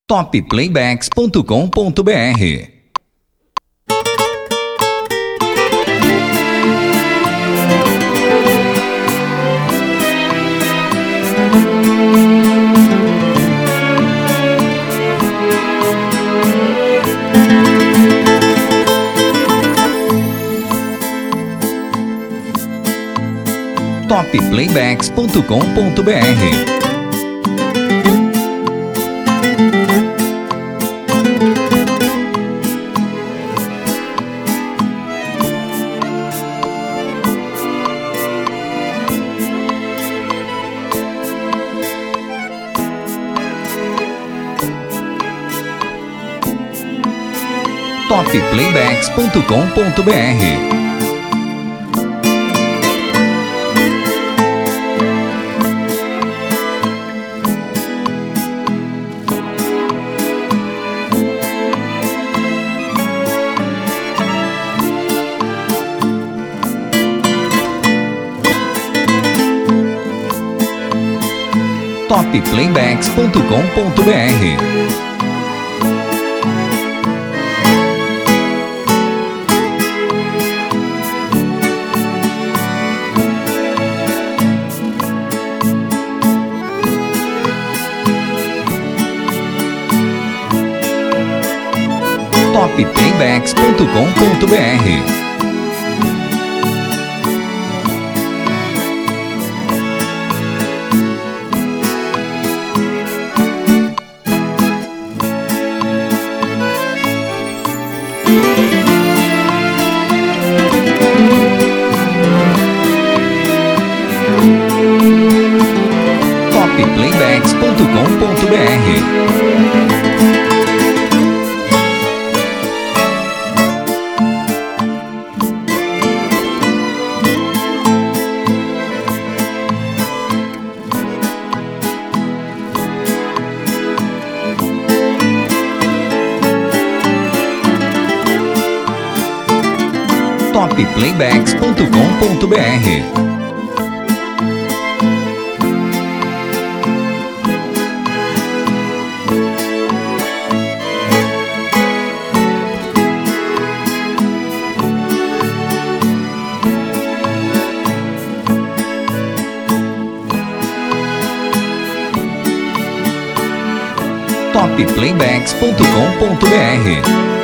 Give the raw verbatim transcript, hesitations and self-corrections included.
top playbacks ponto com ponto br. top playbacks ponto com ponto br. top playbacks ponto com ponto br. top playbacks ponto com ponto br. top playbacks ponto com ponto br. top playbacks ponto com ponto br. top playbacks ponto com ponto br. top playbacks ponto com ponto br.